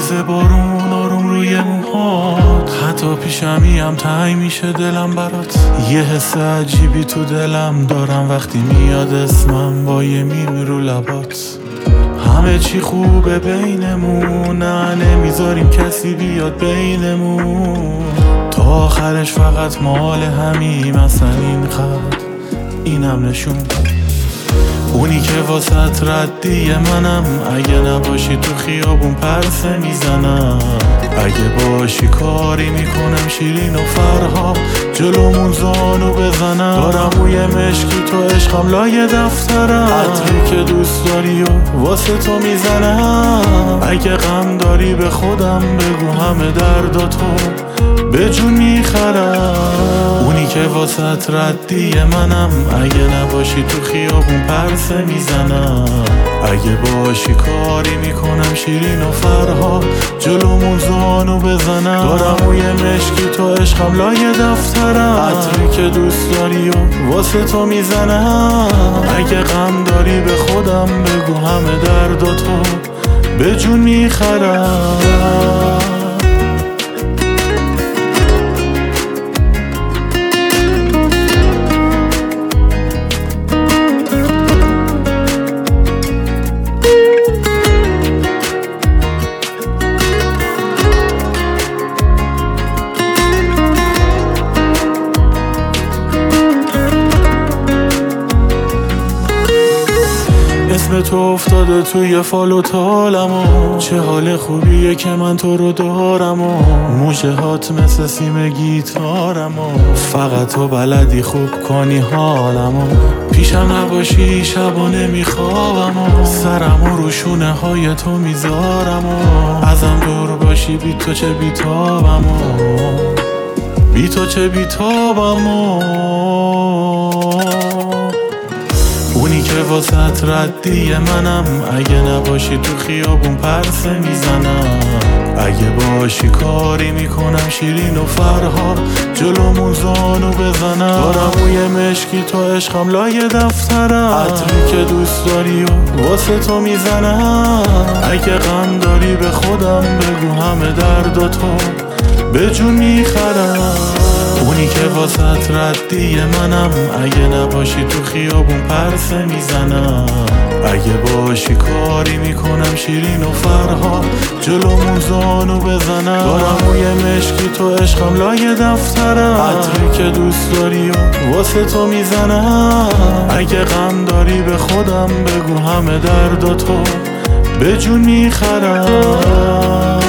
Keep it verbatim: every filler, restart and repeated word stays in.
میریزه بارون آروم روی موهات، حتی پیشمیم تنگ میشه دلم برات. یه حس عجیبی تو دلم دارم وقتی میاد اسمم با یه میم رو لبات. همه چی خوبه بینمون، نه نمیذاریم کسی بیاد بینمون. تا آخرش فقط مال همیم، اصلا این خط اینم نشون. اونی که واسط ردی منم، اگه نباشی تو خیابون پرسه میزنم. اگه باشی کاری میکنم شیرین و فرها جلومون زانو بزنم. دارم موی مشکی تو عشقم لای دفترم، عطری که دوست داری و واسه تو میزنم. اگه غم داری به خودم بگو، همه درداتو به جون میخرم. اونی که واسط ردی منم، اگه نباشی تو خیابون پرسه میزنم. اگه باشی کاری میکنم شیرین و فرها جلومون زانو بزنم. دارم موی مشکی تو عشقم لای دفترم، عطری که دوست داری و واسه تو میزنم. اگه غم داری به خودم بگو، همه درداتو به جون میخرم. اسم تو افتاده توی فال و تالم و چه حال خوبیه که من تو رو دارم. و موشه هات مثل سیم گیتارم و فقط تو بلدی خوب کنی حالم. و پیشم نباشی شبا نمیخوابم و سرم و روشونه های تو میذارم. و ازم دور باشی بی تو چه بیتابم و بی تو چه بیتابم. و اونی که واسط ردی منم، اگه نباشی تو خیابون پرسه میزنم. اگه باشی کاری میکنم شیرین و فرها جلومون زانو بزنم. دارم موی مشکی تو عشقم لای دفترم، عطری که دوست داری و واسه تو میزنم. اگه غم داری به خودم بگو، همه درداتو به جون میخرم. اونی که واسط ردی منم، اگه نباشی تو خیابون پرسه میزنم. اگه باشی کاری میکنم شیرین و فرها جلومون زانو بزنم. دارم موی مشکی تو عشقم لای دفترم، عطری که دوست داری و واسه تو میزنم. اگه غم داری به خودم بگو، همه درداتو به جون میخرم.